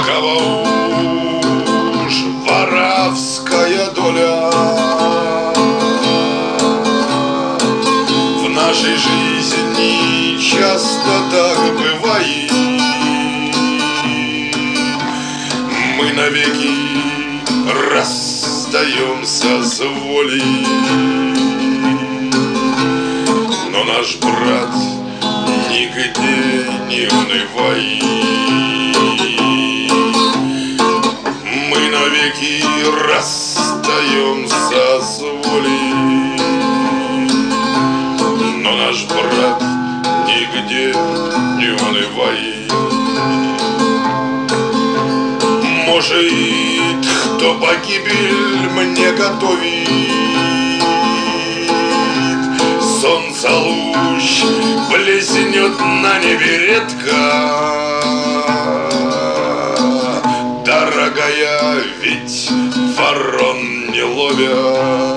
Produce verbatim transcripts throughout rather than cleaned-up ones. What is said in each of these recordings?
Кого уж воровская доля в нашей жизни часто так бывает. Мы навеки расстаемся с волей, но наш брат нигде не унывает. Мы навеки расстаемся с волей, но наш брат нигде не унывает. Может, кто погибель мне готовит, солнце луч блеснет на небе редко. Дорогая, ведь ворон не ловят,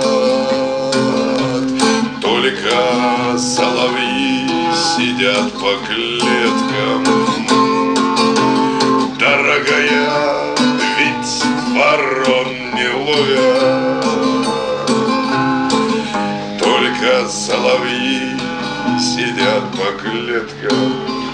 только соловьи сидят по клеткам. Дорогая, ведь ворон не ловят, только соловьи сидят по клеткам.